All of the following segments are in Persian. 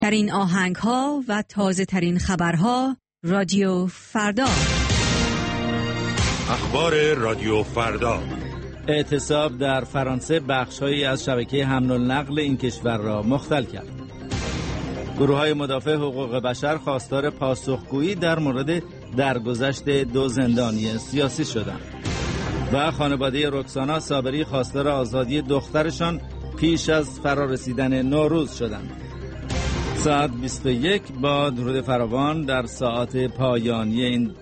در این آهنگ‌ها و تازه ترین خبرها رادیو فردا. اخبار رادیو فردا. اعتصاب در فرانسه بخش‌هایی از شبکه حمل و نقل این کشور را مختل کرد. گروه‌های مدافع حقوق بشر خواستار پاسخگویی در مورد درگذشت 2 زندانی سیاسی شدند. و خانواده رکسانا صابری خواستار آزادی دخترشان پیش از فرارسیدن نوروز شدند. ساعت 21 با درود فراوان در ساعات پایانی این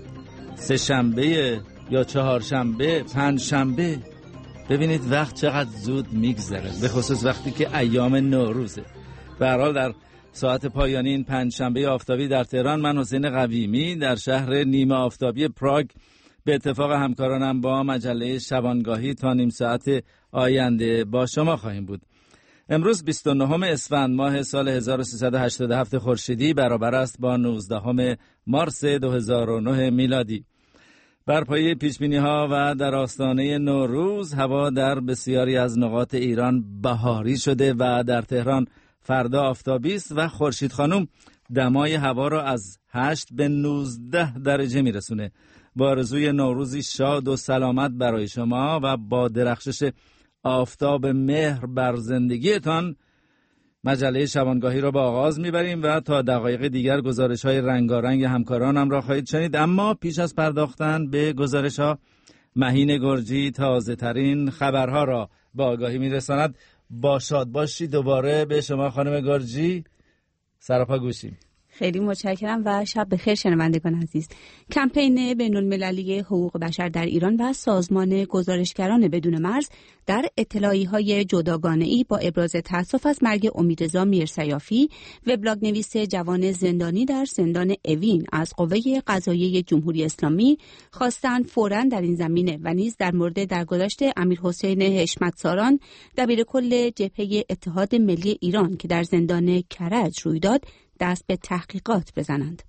سه‌شنبه یا چهارشنبه، پنجشنبه. ببینید وقت چقدر زود میگذره، به خصوص وقتی که ایام نوروزه. به هر حال در ساعت پایانی این پنجشنبه آفتابی در تهران، من حسین قویمی در شهر نیمه آفتابی پراگ به اتفاق همکارانم با مجله شبانگاهی تا نیم ساعت آینده با شما خواهیم بود. امروز 29 اسفند ماه سال 1387 خورشیدی برابر است با 19 مارس 2009 میلادی. بر پایه پیشبینی‌ها و در آستانه نوروز هوا در بسیاری از نقاط ایران بهاری شده و در تهران فردا آفتابی است و خورشید خانم دمای هوا را از 8 به 19 درجه میرسونه. با آرزوی نوروزی شاد و سلامت برای شما و با درخشش آفتاب مهر بر زندگیتان، مجله شبانگاهی را به آغاز میبریم و تا دقایق دیگر گزارش‌های رنگارنگ همکارانم را خواهید شنید. اما پیش از پرداختن به گزارش‌ها، مهین گرجی تازه ترین خبرها را به آگاهی میرساند. با شاد باشی دوباره به شما خانم گرجی، سراپا گوشیم. خیلی متشکرم و شب بخیر شنوندگان عزیز. کمپین بین‌المللی حقوق بشر در ایران و سازمان گزارشگران بدون مرز در اطلاعیه‌های جداگانه‌ای با ابراز تأسف از مرگ امیدرضا میرسیافی، وبلاگ نویس جوان زندانی در زندان اوین، از قوه قضاییه جمهوری اسلامی خواستند فوراً در این زمینه و نیز در مورد درگذشت امیرحسین حشمت‌ساران دبیرکل جبهه اتحاد ملی ایران که در زندان کرج روی داد دست به تحقیقات بزنند.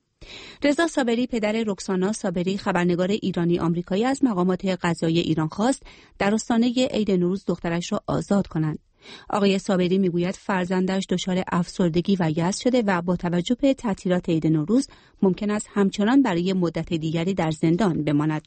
رضا صابری پدر رکسانا صابری خبرنگار ایرانی آمریکایی از مقامات قضایی ایران خواست در آستانه عید نوروز دخترش را آزاد کنند. آقای صابری میگوید فرزندش دچار افسردگی و یأس شده و با توجه به تعطیلات عید نوروز ممکن است همچنان برای مدت دیگری در زندان بماند.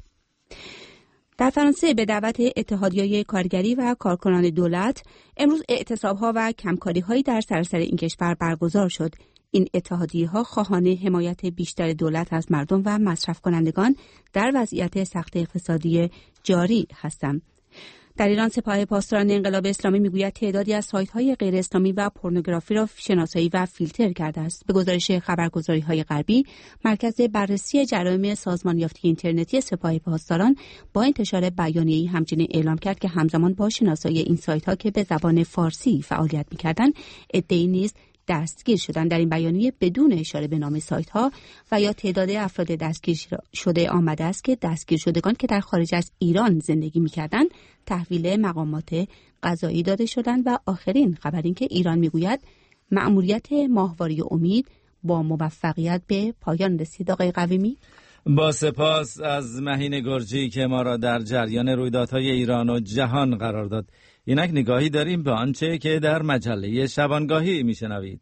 در فرانسه به دعوت اتحادیه‌های کارگری و کارکنان دولت امروز اعتصاب‌ها و کمکاری‌هایی در سراسر این کشور برگزار شد. این اتحادیه‌ها خواهان حمایت بیشتر دولت از مردم و مصرف کنندگان در وضعیت سخت اقتصادی جاری هستند. در ایران سپاه پاسداران انقلاب اسلامی میگوید تعدادی از سایت‌های غیر اسلامی و پورنوگرافی را شناسایی و فیلتر کرده است. به گزارش خبرگزاری‌های غربی، مرکز بررسی جرایم سازمان یافته اینترنتی سپاه پاسداران با انتشار بیانیه‌ای همچنین اعلام کرد که همزمان با شناسایی این سایت‌ها که به زبان فارسی فعالیت می‌کردند، عده‌ای نیز دستگیر شدن. در این بیانیه بدون اشاره به نام سایت‌ها و یا تعداد افراد دستگیر شده آمده است که دستگیر شدگان که در خارج از ایران زندگی می‌کردند تحویل مقامات قضایی داده شدند. و آخرین خبر این که ایران میگوید مأموریت ماهواره امید با موفقیت به پایان رسید. آقای قویمی، با سپاس از مهین گرجی که ما را در جریان رویدادهای ایران و جهان قرار داد. اینک نگاهی داریم به آنچه که در مجله شبانگاهی میشنوید.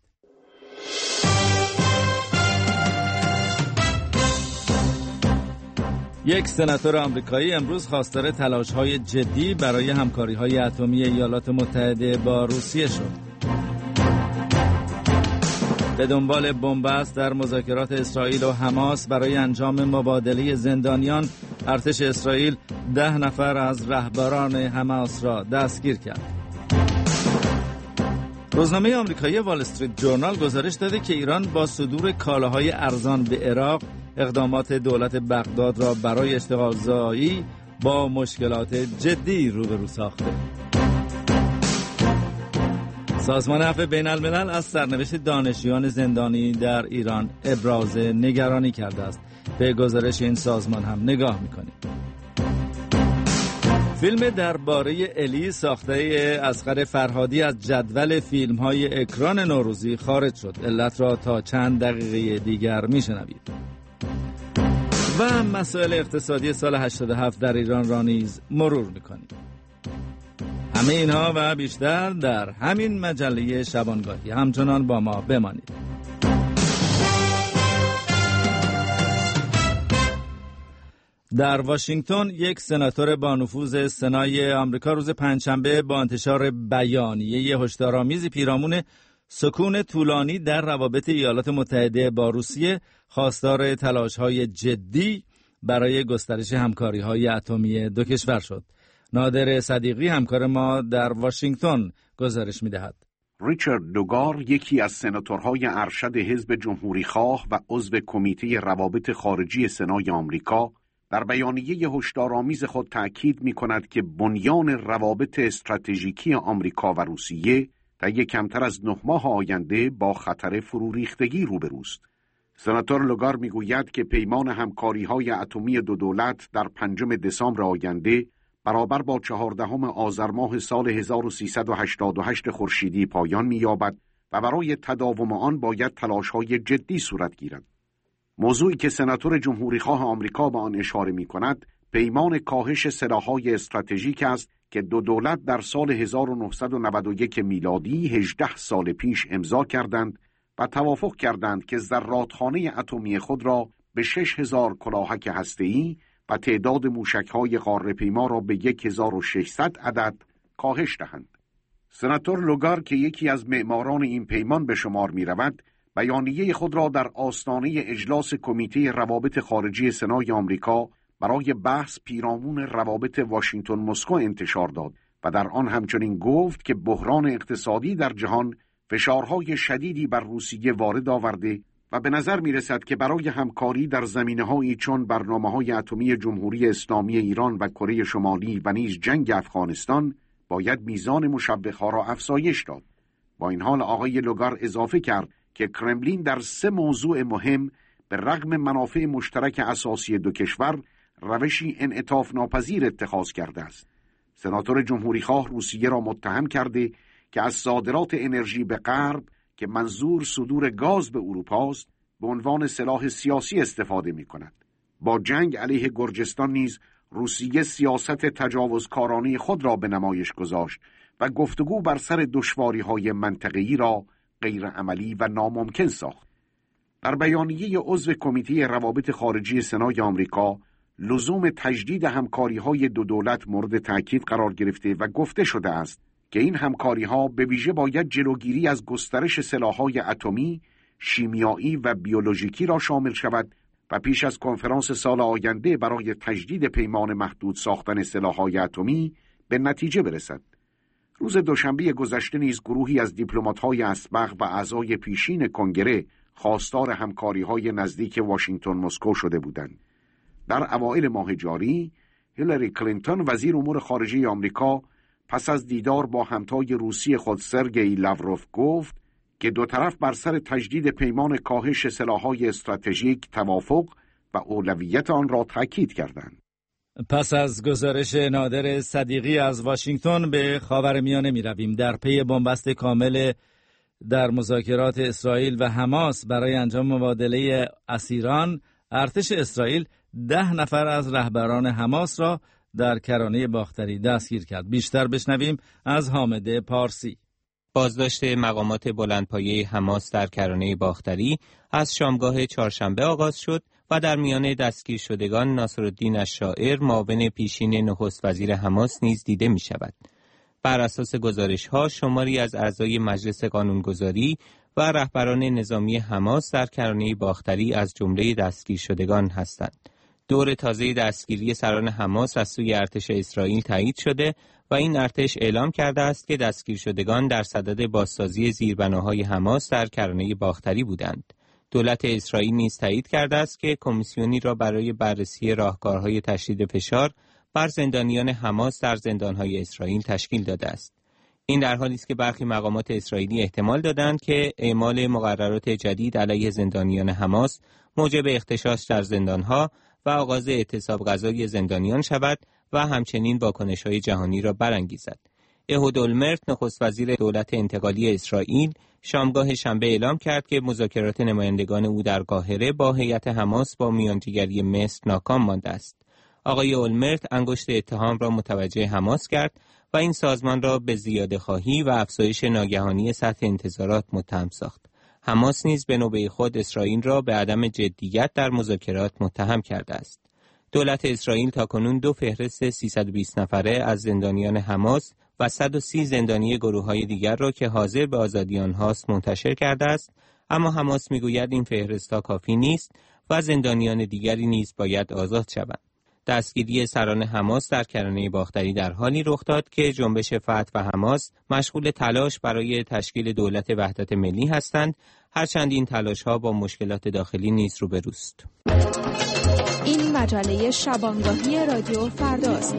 یک سناتور آمریکایی امروز خواستار تلاش‌های جدی برای همکاری‌های اتمی ایالات متحده با روسیه شد. به دنبال بنبست در مذاکرات اسرائیل و حماس برای انجام مبادله زندانیان، ارتش اسرائیل 10 نفر از رهبران حماس را دستگیر کرد. روزنامه آمریکایی وال استریت جورنال گزارش داده که ایران با صدور کالاهای ارزان به عراق اقدامات دولت بغداد را برای اشتغالزایی با مشکلات جدی روبرو ساخته. سازمان عفو بین الملل از سرنوشت دانشجویان زندانی در ایران ابراز نگرانی کرده است. به گزارش این سازمان هم نگاه می‌کنیم. فیلم درباره الی ساخته اصغر فرهادی از جدول فیلم‌های اکران نوروزی خارج شد. علت را تا چند دقیقه دیگر می‌شنوید. و مسائل اقتصادی سال 87 در ایران را نیز مرور می‌کنیم. همه اینها و بیشتر در همین مجله شبانگاهی. همچنان با ما بمانید. در واشنگتن یک سناتور با نفوذ سنای آمریکا روز پنجشنبه با انتشار بیانیه هشدارآمیزی پیرامون سکون طولانی در روابط ایالات متحده با روسیه خواستار تلاش‌های جدی برای گسترش همکاری‌های اتمی دو کشور شد. نادر صدیقی همکار ما در واشنگتن گزارش می‌دهد. ریچارد لوگار، یکی از سناتورهای ارشد حزب جمهوری‌خواه و عضو کمیته روابط خارجی سنای آمریکا، در بیانیه هشدارآمیز خود تأکید می‌کند که بنیان روابط استراتژیکی آمریکا و روسیه طی کمتر از 9 ماه آینده با خطر فروریختگی روبروست. سناتور لوگار می‌گوید که پیمان همکاری‌های اتمی دو دولت در 5 دسامبر آینده برابر با 14 آذر ماه سال 1388 خورشیدی پایان می‌یابد و برای تداوم آن باید تلاش‌های جدی صورت گیرد. موضوعی که سناتور جمهوریخواه آمریکا به آن اشاره می‌کند، پیمان کاهش سلاح‌های استراتژیک است که دو دولت در سال 1991 میلادی 18 سال پیش امضا کردند و توافق کردند که ذراتخانه اتمی خود را به 6000 کلاهک هسته‌ای و تعداد موشک‌های قاره‌پیما را به 1600 عدد کاهش دهند. سناتور لوگار که یکی از معماران این پیمان به شمار می‌رود، بیانیه خود را در آستانه اجلاس کمیته روابط خارجی سنای آمریکا برای بحث پیرامون روابط واشنگتن مسکو انتشار داد و در آن همچنین گفت که بحران اقتصادی در جهان فشارهای شدیدی بر روسیه وارد آورده و به نظر می رسد که برای همکاری در زمینه‌هایی چون برنامه‌های اتمی جمهوری اسلامی ایران و کره شمالی و نیز جنگ افغانستان باید میزان مشوق‌ها را افزایش داد. با این حال آقای لوگار اضافه کرد که کرملین در 3 موضوع مهم به رغم منافع مشترک اساسی دو کشور روشی انعطاف ناپذیر اتخاذ کرده است. سناتور جمهوریخواه روسیه را متهم کرده که از صادرات انرژی به غرب که منظور صدور گاز به اروپا است به عنوان سلاح سیاسی استفاده می کند. با جنگ علیه گرجستان نیز روسیه سیاست تجاوزکارانه خود را به نمایش گذاشت و گفتگو بر سر دشواری‌های منطقه‌ای را غیر عملی و ناممکن ساخت. در بیانیه عضو کمیته روابط خارجی سنای آمریکا، لزوم تجدید همکاری‌های دو دولت مورد تأکید قرار گرفته و گفته شده است که این همکاری‌ها به ویژه باید جلوگیری از گسترش سلاح‌های اتمی، شیمیایی و بیولوژیکی را شامل شود و پیش از کنفرانس سال آینده برای تجدید پیمان محدود ساختن سلاح‌های اتمی به نتیجه برسد. روز دوشنبه گذشته نیز گروهی از دیپلمات‌های اسبق و اعضای پیشین کنگره خواستار همکاری‌های نزدیک واشنگتن مسکو شده بودند. در اوایل ماه جاری، هیلاری کلینتون وزیر امور خارجه آمریکا پس از دیدار با همتای روسی خود سرگئی لاوروف گفت که دو طرف بر سر تجدید پیمان کاهش سلاح‌های استراتژیک توافق و اولویت آن را تاکید کردند. پس از گزارش نادر صدیقی از واشنگتن به خاورمیانه می رویم. در پی بنبست کامل در مذاکرات اسرائیل و حماس برای انجام مبادله اسیران، ارتش اسرائیل 10 نفر از رهبران حماس را در کرانه باختری دستگیر کرد. بیشتر بشنویم از حامد پارسی. بازداشت مقامات بلندپایه حماس در کرانه باختری از شامگاه چهارشنبه آغاز شد و در میان دستگیر شدگان ناصرالدین الشاعر، معاون پیشین نخست وزیر حماس نیز دیده می شود. بر اساس گزارش‌ها شماری از اعضای مجلس قانونگذاری و رهبران نظامی حماس در کرانه باختری از جمله دستگیر شدگان هستند. دور تازه دستگیری سران حماس از سوی ارتش اسرائیل تایید شده و این ارتش اعلام کرده است که دستگیر شدگان در صدد بازسازی زیربناهای حماس در کرانه باختری بودند. دولت اسرائیل نیز تایید کرده است که کمیسیونی را برای بررسی راهکارهای تشدید فشار بر زندانیان حماس در زندانهای اسرائیل تشکیل داده است. این در حالی است که برخی مقامات اسرائیلی احتمال دادند که اعمال مقررات جدید علیه زندانیان حماس موجب اغتشاش در زندانها و آغاز اعتصاب غذایی زندانیان شود و همچنین واکنش‌های جهانی را برانگیزد. اهود اولمرت، نخست وزیر دولت انتقالی اسرائیل، شامگاه شنبه اعلام کرد که مذاکرات نمایندگان او در قاهره با هیئت حماس با میانجیگری مصر ناکام مانده است. آقای اولمرت انگشت اتهام را متوجه حماس کرد و این سازمان را به زیاده‌خواهی و افزایش ناگهانی سطح انتظارات متهم ساخت. حماس نیز به نوبه خود اسرائیل را به عدم جدیت در مذاکرات متهم کرده است. دولت اسرائیل تاکنون 2 فهرست 320 نفره از زندانیان حماس و 130 زندانی گروه‌های دیگر را که حاضر به آزادی آنهاست منتشر کرده است، اما حماس می‌گوید این فهرست‌ها کافی نیست و زندانیان دیگری نیز باید آزاد شوند. دستگیری سران حماس در کرانه باختری در حالی رخ داد که جنبش فتح و حماس مشغول تلاش برای تشکیل دولت وحدت ملی هستند، هرچند این تلاش‌ها با مشکلات داخلی نیز روبروست. این مجله شبانگاهی رادیو فرداست.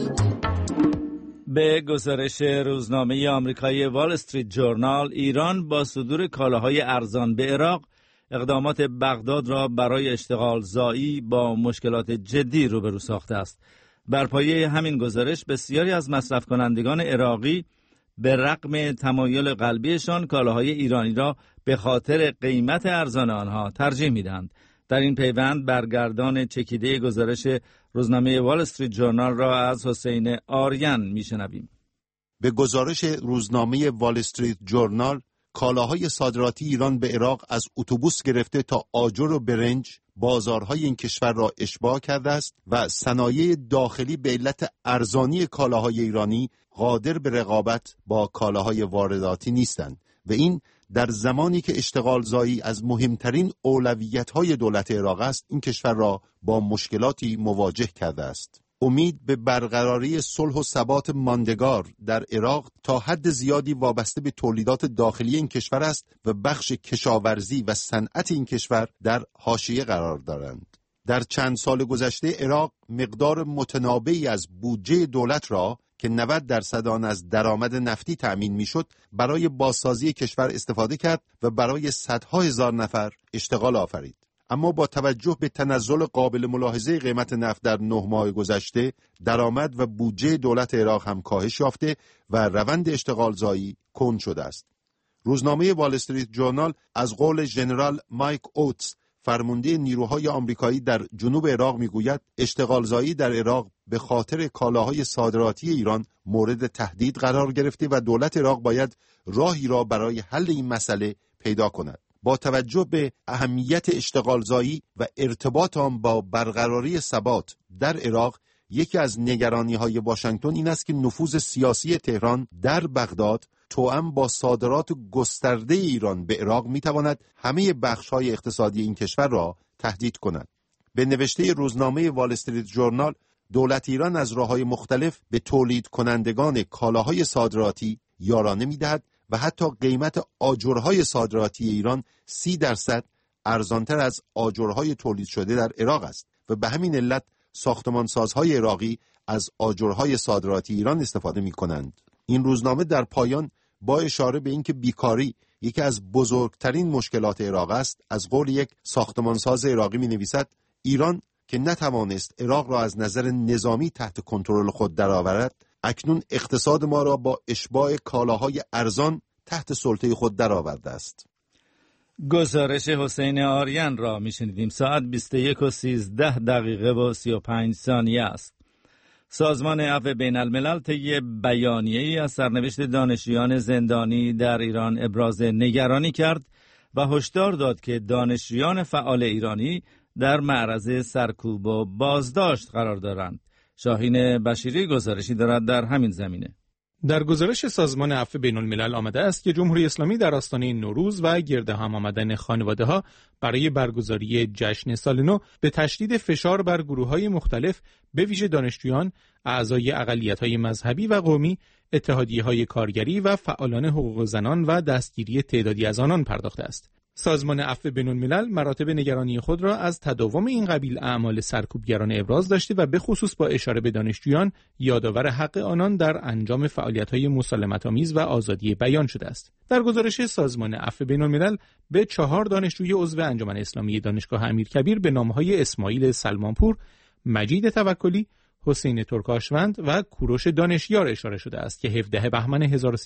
به گزارش روزنامه آمریکایی وال استریت جورنال، ایران با صدور کالاهای ارزان به عراق اقدامات بغداد را برای اشتغال زایی با مشکلات جدی روبرو ساخته است. بر پایه همین گزارش بسیاری از مصرف کنندگان عراقی به رغم تمایل قلبیشان کالاهای ایرانی را به خاطر قیمت ارزان آنها ترجیح می‌دهند. در این پیوند برگردان چکیده گزارش روزنامه وال استریت جورنال را از حسین آریان میشنویم. به گزارش روزنامه وال استریت جورنال، کالاهای صادراتی ایران به عراق از اتوبوس گرفته تا آجر و برنج بازارهای این کشور را اشباع کرده است و صنایع داخلی به علت ارزانی کالاهای ایرانی قادر به رقابت با کالاهای وارداتی نیستند و این در زمانی که اشتغال زایی از مهمترین اولویت‌های دولت عراق است، این کشور را با مشکلاتی مواجه کرده است. امید به برقراری صلح و ثبات ماندگار در عراق تا حد زیادی وابسته به تولیدات داخلی این کشور است و بخش کشاورزی و صنعت این کشور در حاشیه قرار دارند. در چند سال گذشته عراق مقدار متنابعی از بودجه دولت را که 90% آن از درآمد نفتی تأمین میشد برای بازسازی کشور استفاده کرد و برای صدها هزار نفر اشتغال آفرید. اما با توجه به تنزل قابل ملاحظه قیمت نفت در 9 ماه گذشته، درآمد و بودجه دولت عراق هم کاهش یافته و روند اشتغال زایی کند شده است. روزنامه وال استریت جورنال از قول ژنرال مایک اوتس، فرمانده نیروهای آمریکایی در جنوب عراق میگوید اشتغال زایی در عراق به خاطر کالاهای صادراتی ایران مورد تهدید قرار گرفته و دولت عراق باید راهی را برای حل این مسئله پیدا کند. با توجه به اهمیت اشتغال زایی و ارتباط آن با برقراری ثبات در عراق، یکی از نگرانی‌های واشنگتن این است که نفوذ سیاسی تهران در بغداد توأم با صادرات گسترده ایران به عراق می‌تواند همه بخش‌های اقتصادی این کشور را تهدید کند. به نوشته روزنامه وال استریت جورنال، دولت ایران از راه‌های مختلف به تولید کنندگان کالاهای صادراتی یارانه می‌دهد و حتی قیمت آجرهای صادراتی ایران 30% ارزانتر از آجرهای تولید شده در عراق است و به همین علت ساختمانسازهای عراقی از آجرهای صادراتی ایران استفاده می‌کنند. این روزنامه در پایان با اشاره به اینکه بیکاری یکی از بزرگترین مشکلات عراق است، از قول یک ساختمانساز عراقی می‌نویسد: ایران که نتوانست عراق را از نظر نظامی تحت کنترل خود درآورد، اکنون اقتصاد ما را با اشباع کالاهای ارزان تحت سلطه خود درآورده است. گزارش حسین آریان را میشنیدیم. ساعت 21:13 است. سازمان عفو بین الملل طی بیانیه‌ای از سرنوشت دانشجویان زندانی در ایران ابراز نگرانی کرد و هشدار داد که دانشجویان فعال ایرانی در معرض سرکوب و بازداشت قرار دارند. شاهین بشیری گزارشی دارد در همین زمینه. در گزارش سازمان عفو بین الملل آمده است که جمهوری اسلامی در آستانه نوروز و گرد هم آمدن خانواده‌ها برای برگزاری جشن سال نو به تشدید فشار بر گروه‌های مختلف به ویژه دانشجویان، اعضای اقلیت‌های مذهبی و قومی، اتحادیه‌های کارگری و فعالان حقوق زنان و دستگیری تعدادی از آنان پرداخته است. سازمان عفو بین الملل مراتب نگرانی خود را از تداوم این قبیل اعمال سرکوبگران ابراز داشته و به خصوص با اشاره به دانشجویان یادآور حق آنان در انجام فعالیت‌های مسالمت‌آمیز و آزادی بیان شده است. در گزارش سازمان عفو بین الملل به 4 دانشجوی عضو انجمن اسلامی دانشگاه امیرکبیر به نام‌های اسماعیل سلمانپور، مجید توکلی، حسین ترکاشوند و کوروش دانشیار اشاره شده است که 17 بهمن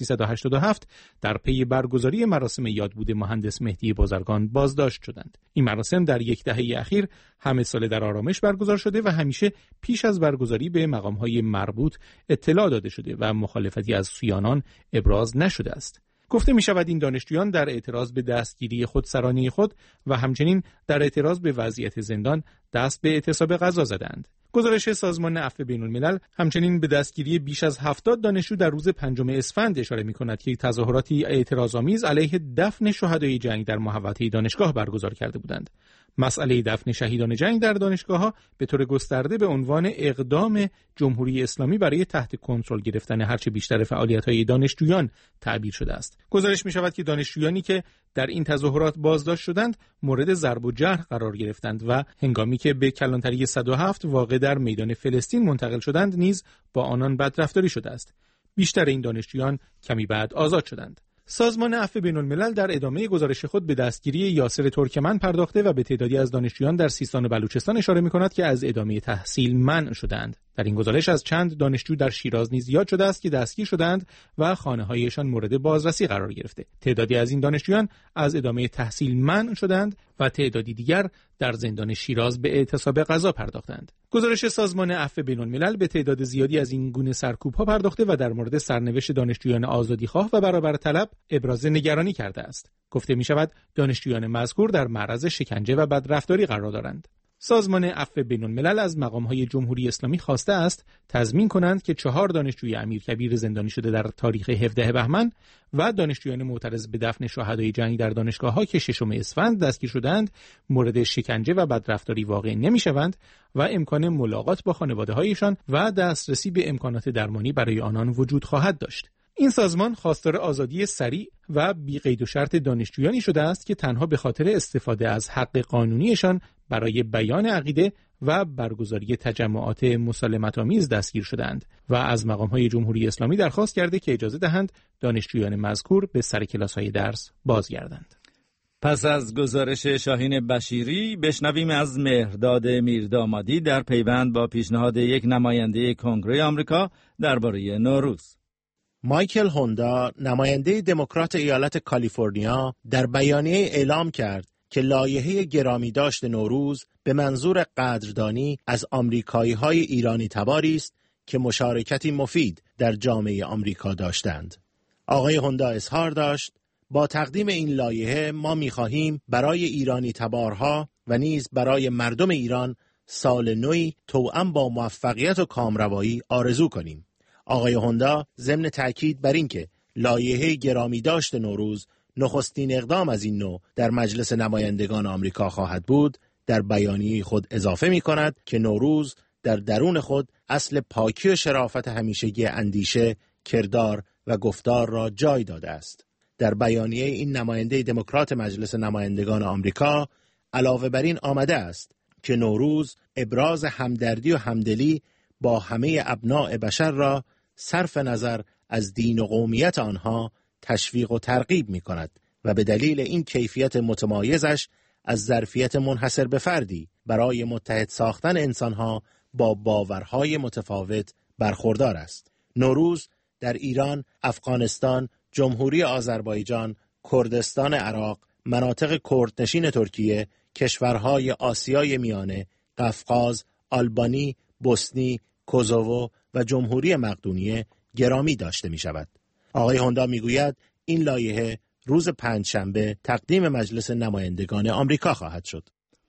1387 در پی برگزاری مراسم یادبود مهندس مهدی بازرگان بازداشت شدند. این مراسم در یک دهه اخیر همه ساله در آرامش برگزار شده و همیشه پیش از برگزاری به مقام‌های مربوط اطلاع داده شده و مخالفتی از سویانان ابراز نشده است. گفته می شود این دانشجویان در اعتراض به دستگیری خودسرانه خود و همچنین در اعتراض به وضعیت زندان دست به اعتصاب غذا زدند. گزارش سازمان عفو بین‌الملل همچنین به دستگیری بیش از 70 دانشجو در روز 5 اسفند اشاره می‌کند که تظاهراتی اعتراض‌آمیز علیه دفن شهدای جنگ در محوطه دانشگاه برگزار کرده بودند. مسئله دفن شهیدان جنگ در دانشگاه‌ها به طور گسترده به عنوان اقدام جمهوری اسلامی برای تحت کنترل گرفتن هرچه بیشتر فعالیت‌های دانشجویان تعبیر شده است. گزارش می‌شود که دانشجویانی که در این تظاهرات بازداشت شدند مورد ضرب و جرح قرار گرفتند و هنگامی که به کلانتری 107 واقع در میدان فلسطین منتقل شدند نیز با آنان بدرفتاری شده است. بیشتر این دانشجویان کمی بعد آزاد شدند. سازمان عفو بین‌الملل در ادامه گزارش خود به دستگیری یاسر ترکمن پرداخته و به تعدادی از دانشجویان در سیستان و بلوچستان اشاره می‌کند که از ادامه تحصیل منع شدند. در این گزارش از چند دانشجو در شیراز نیز یاد شده است که دستگیر شدند و خانه‌هایشان مورد بازرسی قرار گرفته. تعدادی از این دانشجویان از ادامه تحصیل منع شدند و تعدادی دیگر در زندان شیراز به اعتصاب غذا پرداختند. گزارش سازمان عفو بین‌الملل به تعداد زیادی از این گونه سرکوب‌ها پرداخته و در مورد سرنوشت دانشجویان آزادیخواه و برابر طلب ابراز نگرانی کرده است. گفته می‌شود دانشجویان مذکور در معرض شکنجه و بدرفتاری قرار دارند. سازمان عفو بین‌الملل از مقام‌های جمهوری اسلامی خواسته است تضمین کنند که 4 دانشجوی امیرکبیر زندانی شده در تاریخ 17 بهمن و دانشجویان معترض به دفن شهدای جنگ در دانشگاه‌ها که 6 اسفند دستگیر شدند مورد شکنجه و بدرفتاری واقع نمی‌شوند و امکان ملاقات با خانواده‌هایشان و دسترسی به امکانات درمانی برای آنان وجود خواهد داشت. این سازمان خواستار آزادی سریع و بی قید و شرط دانشجویانی شده است که تنها به خاطر استفاده از حق قانونیشان برای بیان عقیده و برگزاری تجمعات مسالمت‌آمیز دستگیر شدند و از مقام‌های جمهوری اسلامی درخواست کرده که اجازه دهند دانشجویان مذکور به سر کلاس‌های درس بازگردند. پس از گزارش شاهین بشیری بشنویم از مهرداد میردامادی در پیوند با پیشنهاد یک نماینده کنگره آمریکا درباره نوروز. مایکل هوندا نماینده دموکرات ایالت کالیفرنیا در بیانیه اعلام کرد که لایحه گرامی داشت نوروز به منظور قدردانی از آمریکایی‌های ایرانی تباری است که مشارکتی مفید در جامعه آمریکا داشتند. آقای هوندا اظهار داشت با تقدیم این لایحه ما می‌خواهیم برای ایرانی تبارها و نیز برای مردم ایران سال نوی توأم با موفقیت و کامروایی آرزو کنیم. آقای هوندا ضمن تأکید بر اینکه لایحه گرامی داشت نوروز نخستین اقدام از این نوع در مجلس نمایندگان آمریکا خواهد بود، در بیانیه خود اضافه می کند که نوروز در درون خود اصل پاکی و شرافت همیشگی اندیشه، کردار و گفتار را جای داده است. در بیانیه این نماینده دموکرات مجلس نمایندگان آمریکا علاوه بر این آمده است که نوروز ابراز همدردی و همدلی با همه ابناء بشر را صرف نظر از دین و قومیت آنها تشویق و ترغیب می کند و به دلیل این کیفیت متمایزش از ظرفیت منحصر به فردی برای متحد ساختن انسانها با باورهای متفاوت برخوردار است. نوروز در ایران، افغانستان، جمهوری آذربایجان، کردستان عراق، مناطق کردنشین ترکیه، کشورهای آسیای میانه، قفقاز، آلبانی، بوسنی، کوزوو و جمهوری مقدونیه گرامی داشته می شود. آقای هوندا می گوید این لایحه روز پنجشنبه تقدیم مجلس نمایندگان آمریکا خواهد شد.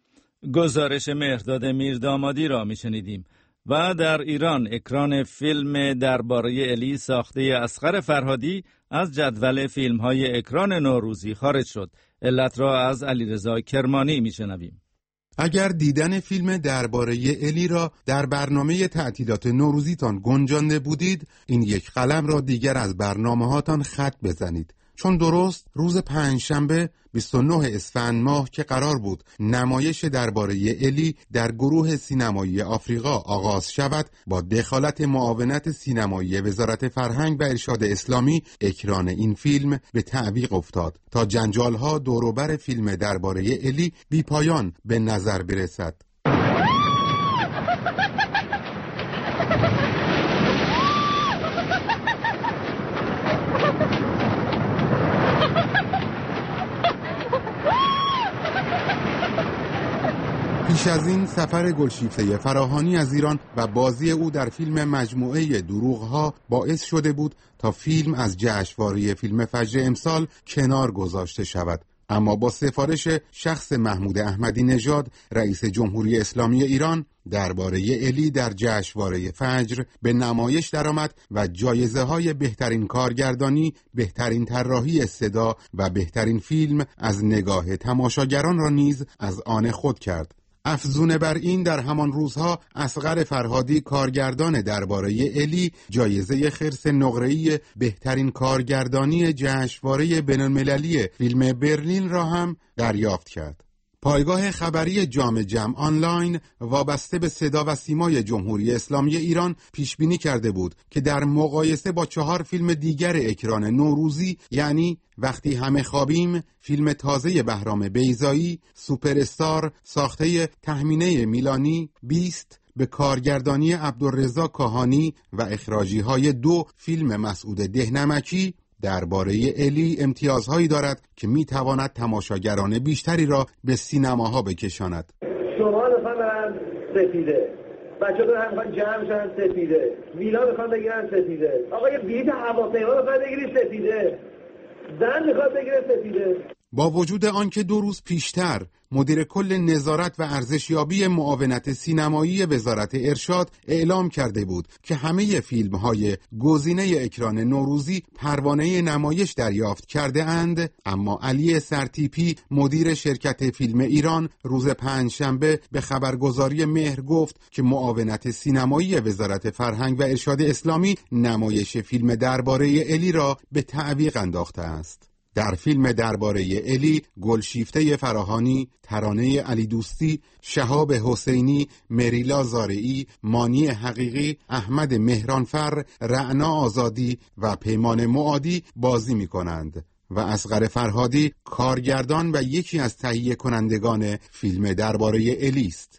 گزارش مهرداد میردامادی را می شنیدیم. و در ایران اکران فیلم درباره الی ساخته اصغر فرهادی از جدول فیلم‌های اکران نوروزی خارج شد. علت را از علیرضا کرمانی میشنویم. اگر دیدن فیلم درباره الی را در برنامه تعطیلات نوروزیتان گنجانده بودید، این یک قلم را دیگر از برنامه‌هاتان خط بزنید، چون درست روز پنجشنبه 29 اسفند ماه که قرار بود نمایش درباره الی در گروه سینمایی آفریقا آغاز شود، با دخالت معاونت سینمایی وزارت فرهنگ و ارشاد اسلامی اکران این فیلم به تعویق افتاد تا جنجال‌ها دوروبر فیلم درباره الی بی پایان به نظر برسد. پیش از این سفر گلشیفته فراهانی از ایران و بازی او در فیلم مجموعه دروغ‌ها باعث شده بود تا فیلم از جشنواره فیلم فجر امسال کنار گذاشته شود. اما با سفارش شخص محمود احمدی نژاد رئیس جمهوری اسلامی ایران درباره الی در جشنواره فجر به نمایش درآمد و جایزه‌های بهترین کارگردانی، بهترین طراحی صدا و بهترین فیلم از نگاه تماشاگران را نیز از آن خود کرد. افزون بر این در همان روزها اصغر فرهادی کارگردان درباره الی جایزه خرس نقره‌ای بهترین کارگردانی جشنواره بین‌المللی فیلم برلین را هم دریافت کرد. پایگاه خبری جام جم آنلاین وابسته به صدا و سیمای جمهوری اسلامی ایران پیش بینی کرده بود که در مقایسه با 4 فیلم دیگر اکران نوروزی، یعنی وقتی همه خوابیم، فیلم تازه بهرام بیضایی، سوپر استار ساخته تهمینه میلانی، 20 به کارگردانی عبدالرضا کاهانی و اخراجی‌های 2 فیلم مسعود دهنمکی درباره الی امتیازهایی دارد که میتواند تماشاگران بیشتری را به سینماها بکشاند. شما میخوان برن سپیده، بچه‌ها دارن میخوان جمع شن سپیده، ویلا میخوان بگیرن سپیده، آقا یه بلیط هواپیما میخواد بگیری سپیده، زن میخواد بگیره سپیده. با وجود آنکه 2 روز پیشتر مدیر کل نظارت و ارزشیابی معاونت سینمایی وزارت ارشاد اعلام کرده بود که همه فیلم‌های گزینه اکران نوروزی پروانه نمایش دریافت کرده اند، اما علی سرتیپی مدیر شرکت فیلم ایران روز پنجشنبه به خبرگزاری مهر گفت که معاونت سینمایی وزارت فرهنگ و ارشاد اسلامی نمایش فیلم درباره الی را به تعویق انداخته است. در فیلم درباره الی، گلشیفته فراهانی، ترانه علی دوستی، شهاب حسینی، مریلا زارعی، مانی حقیقی، احمد مهرانفر، رعنا آزادی و پیمان معادی بازی می کنند و اصغر فرهادی کارگردان و یکی از تهیه کنندگان فیلم درباره الی است.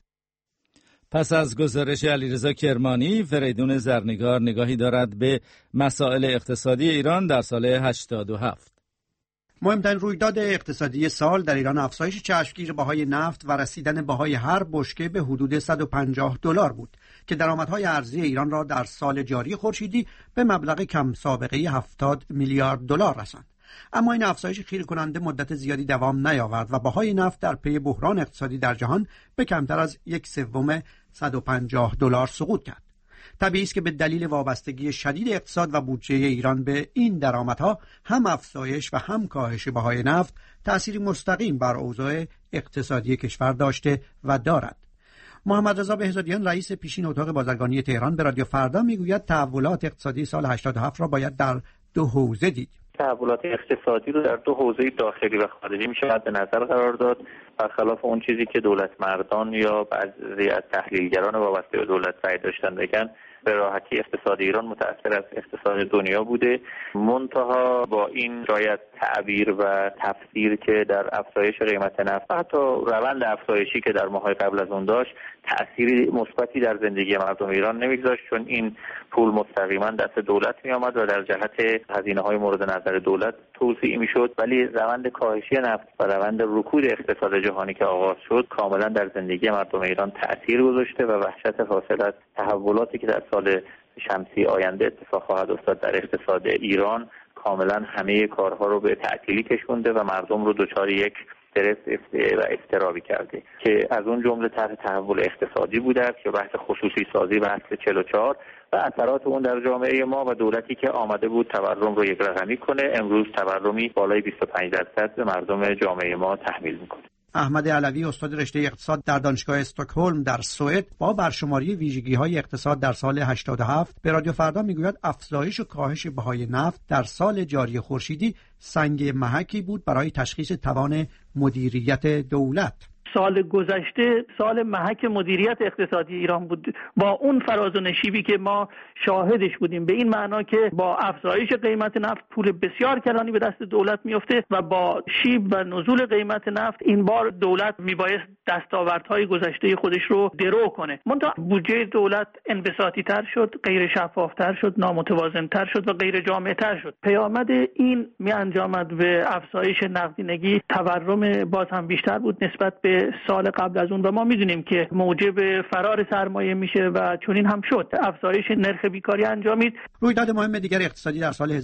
پس از گزارش علیرضا کرمانی، فریدون زرنگار نگاهی دارد به مسائل اقتصادی ایران در سال 87. مهمترین رویداد اقتصادی سال در ایران افزایش چشمگیر بهای نفت و رسیدن بهای هر بشکه به حدود $150 بود که درآمدهای ارزی ایران را در سال جاری خورشیدی به مبلغ کم سابقه $70 میلیارد رساند. اما این افزایش خیره کننده مدت زیادی دوام نیاورد و بهای نفت در پی بحران اقتصادی در جهان به کمتر از 1/3 $150 سقوط کرد. طبیعی است که به دلیل وابستگی شدید اقتصاد و بودجه ایران به این درآمدها هم افزایش و هم کاهش بهای نفت تأثیری مستقیم بر اوضاع اقتصادی کشور داشته و دارد. محمد رضا بهزادیان رئیس پیشین اتاق بازرگانی تهران به رادیو فردا میگوید تحولات اقتصادی سال 87 را باید در 2 حوزه دید. تحولات اقتصادی رو در 2 حوزه داخلی و خارجی میشه مد نظر قرار داد، برخلاف اون چیزی که دولت مردان یا بعضی از تحلیلگران وابسته به دولت سعی داشتن بگن. به راحتی اقتصاد ایران متأثر از اقتصاد دنیا بوده، منتها با این شاید تعبیر و تفسیر که در افزایش قیمت نفت و حتی روند افزایشی که در ماهای قبل از اون داشت تأثیری مثبتی در زندگی مردم ایران نمیگذاشت، چون این پول مستقیما دست دولت می آمد و در جهت هزینه‌های مورد نظر دولت توزیع میشد، ولی روند کاهشی نفت و روند رکود اقتصاد جهانی که آغاز شد کاملا در زندگی مردم ایران تأثیر گذاشته و وحشت حاصل از تحولاتی که در سال شمسی آینده اتفاق خواهد افتاد در اقتصاد ایران کاملا همه کارها رو به تعطیلی کشونده و مردم رو دچار یک استرس و اضطرابی کرده که از اون جمله طرح تحول اقتصادی بوده است که بحث خصوصی سازی و اصل 44 و اثرات اون در جامعه ما و دولتی که آمده بود تورم رو یک رقمی کنه، امروز تورمی بالای 25% به مردم جامعه ما تحمیل میکنه. احمد علوی استاد رشته اقتصاد در دانشگاه استکهلم در سوئد با برشماری ویژگی‌های اقتصاد در سال 87 به رادیو فردا میگوید افزایش و کاهش بهای نفت در سال جاری خورشیدی سنگ محکی بود برای تشخیص توان مدیریت دولت. سال گذشته سال محک مدیریت اقتصادی ایران بود، با اون فراز و نشیبی که ما شاهدش بودیم، به این معنا که با افزایش قیمت نفت پول بسیار کلانی به دست دولت میفته و با شیب و نزول قیمت نفت این بار دولت میبایست دستاوردهای گذشته خودش رو درو کنه. منتها بودجه دولت انبساطی تر شد، غیر شفاف تر شد، نامتوازن تر شد و غیر جامع تر شد. پیامد این می انجامد به افزایش نقدینگی، تورم باز هم بیشتر بود نسبت به سال قبل از اون و ما میدونیم که موجب فرار سرمایه میشه و چنین هم شد. افزایش نرخ بیکاری انجامید. رویداد مهم دیگر اقتصادی در سال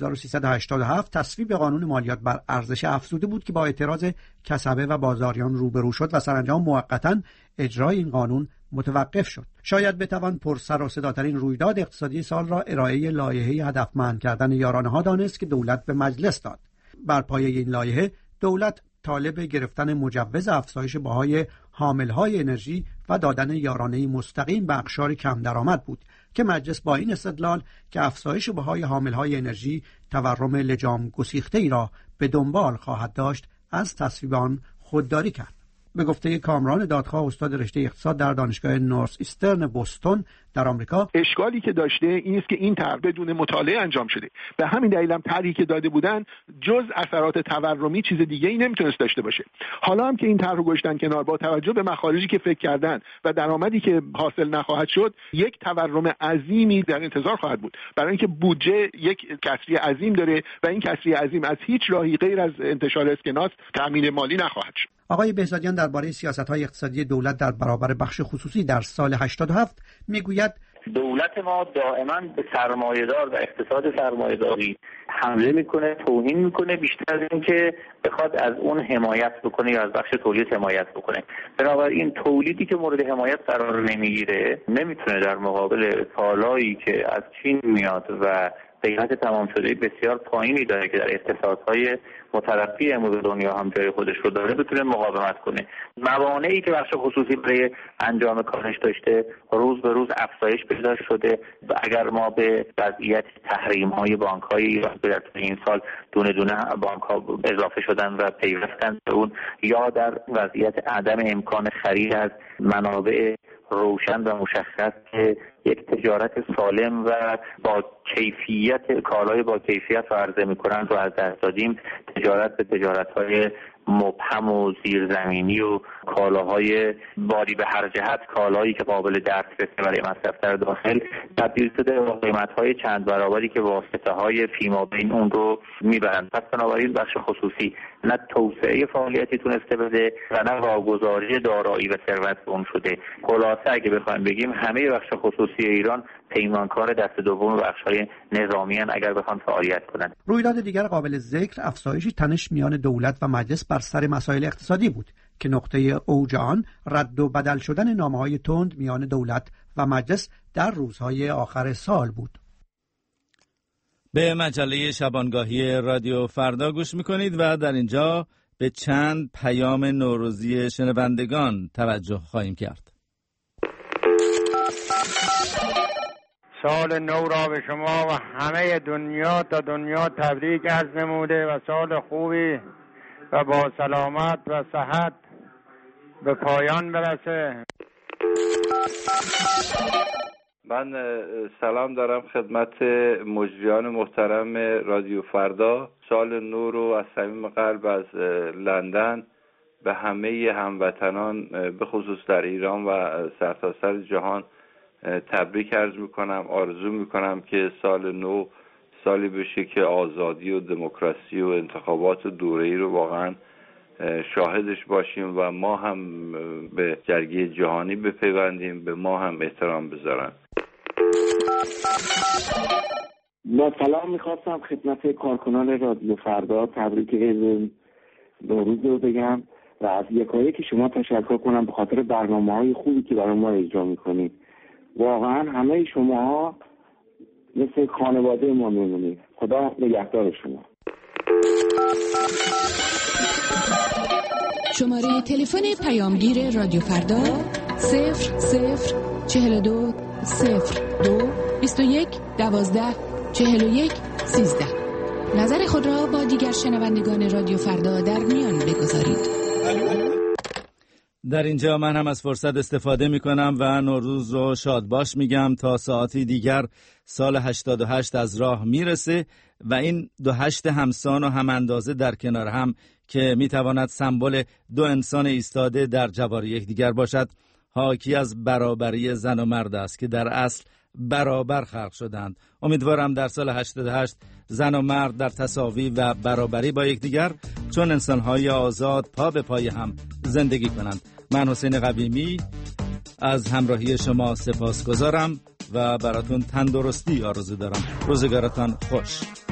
1387 تصویب قانون مالیات بر ارزش افزوده بود که با اعتراض کسبه و بازاریان روبرو شد و سرانجام موقتاً اجرای این قانون متوقف شد. شاید بتوان پر سر و صداترین رویداد اقتصادی سال را ارائه لایحه هدفمند کردن یارانه‌ها دانست که دولت به مجلس داد. بر پایه این لایحه دولت طالب گرفتن مجوز افزایش بهای حامل‌های انرژی و دادن یارانه مستقیم به اقشار کم درآمد بود که مجلس با این استدلال که افزایش بهای حامل‌های انرژی تورم لجام گسیخته‌ای را به دنبال خواهد داشت از تصویب آن خودداری کرد. به گفته کامران دادخواه، استاد رشته اقتصاد در دانشگاه نورث ایسترن بوستون در آمریکا، اشکالی که داشته این است که این طرح بدون مطالعه انجام شده. به همین دلیل هم طرحی که داده بودن جز اثرات تورمی چیز دیگه ای نمیتونست داشته باشه. حالا هم که این طرح رو گذاشتن کنار، با توجه به مخارجی که فکر کردن و درآمدی که حاصل نخواهد شد، یک تورم عظیمی در انتظار خواهد بود، برای اینکه بودجه یک کسری عظیم داره و این کسری عظیم از هیچ راهی غیر از انتشار اسکناس تامین مالی نخواهد شد. آقای بهزادیان درباره سیاست‌های اقتصادی دولت در برابر بخش خصوصی در سال 87 میگوید دولت ما دائما به سرمایه‌دار و اقتصاد سرمایه‌داری حمله میکنه، توهین میکنه، بیشتر از این که بخواد از اون حمایت بکنه یا از بخش تولید حمایت بکنه. بنابراین تولیدی که مورد حمایت قرار نمیگیره نمیتونه در مقابل کالایی که از چین میاد و قیمت تمام شده بسیار پایینی داره که در اقتصادهای مترقی امروز دنیا هم جای خودش رو داره بتونه مقاومت کنه. موانعی که بخش خصوصی برای انجام کارش داشته روز به روز افزایش پیدا شده و اگر ما به وضعیت تحریم‌های بانک‌های ایران در این سال دونه دونه بانک‌ها اضافه شدن و پیوستن به اون، یا در وضعیت عدم امکان خرید از منابع روشن و مشخص که یک تجارت سالم و با کیفیت، کالای با کیفیت رو عرضه می‌کنن رو از دست دادیم. تجارت به تجارت‌های مبهم و زیرزمینی و کالاهای باری به هر جهت، کالایی که قابل دسترسی برای مصرف در داخل تبدیل شده با قیمت‌های چند برابری که واسطه‌های فیما بین اون رو میبرند. پس بنابراین بخش خصوصی نه توسعه فعالیتی تونسته بده و نه واگذاری دارایی و ثروت به اون شده. خلاصه اگه بخوایم بگیم همه بخش خصوصی ایران پیمانکار دست دوم بخش‌های نظامی ان اگر بخوان فعالیت کنند. رویداد دیگر قابل ذکر افزایش تنش میان دولت و مجلس بر سر مسائل اقتصادی بود که نقطه اوج آن رد و بدل شدن نامه‌های تند میان دولت و مجلس در روزهای آخر سال بود. به مجله شبانگاهی رادیو فردا گوش میکنید و در اینجا به چند پیام نوروزی شنوندگان توجه خواهیم کرد. سال نو را به شما و همه دنیا تا دنیا تبریک عرض نموده و سال خوبی و با سلامت و صحت به پایان برسه. من سلام دارم خدمت مجریان محترم رادیو فردا. سال نو رو از صمیم قلب از لندن به همه هموطنان به خصوص در ایران و سرتاسر جهان تبریک عرض میکنم. آرزو میکنم که سال نو سالی بشه که آزادی و دموکراسی و انتخابات دوره‌ای رو واقعا شاهدش باشیم و ما هم به جرگه جهانی بپیوندیم، به ما هم احترام بذارن. با سلام میخواستم خدمت کارکنان رادیو فردا تبریک عید نوروز رو بگم و از یکایی که شما تشکر کنم به خاطر برنامه‌های خوبی که برای ما اجرا میکنید. واقعا همه شما مثل خانواده ما میمونید. خدا نگهدار شما. شماره تلفن پیامگیر رادیو فردا 0042 02 21 12 41 13. نظر خود را با دیگر شنوندگان رادیو فردا در میان بگذارید. در اینجا من هم از فرصت استفاده میکنم و نوروز رو شاد باش میگم. تا ساعتی دیگر سال 88 از راه میرسه و این دو هشت همسان و هم اندازه در کنار هم که میتواند سمبل دو انسان ایستاده در جوار یکدیگر باشد، حاکی از برابری زن و مرد است که در اصل برابر خلق شدند. امیدوارم در سال 88 زن و مرد در تساوی و برابری با یکدیگر چون انسان‌های آزاد پا به پای هم زندگی کنند. من حسین قویمی از همراهی شما سپاسگزارم و براتون تندرستی آرزو دارم. روزگارتان خوش.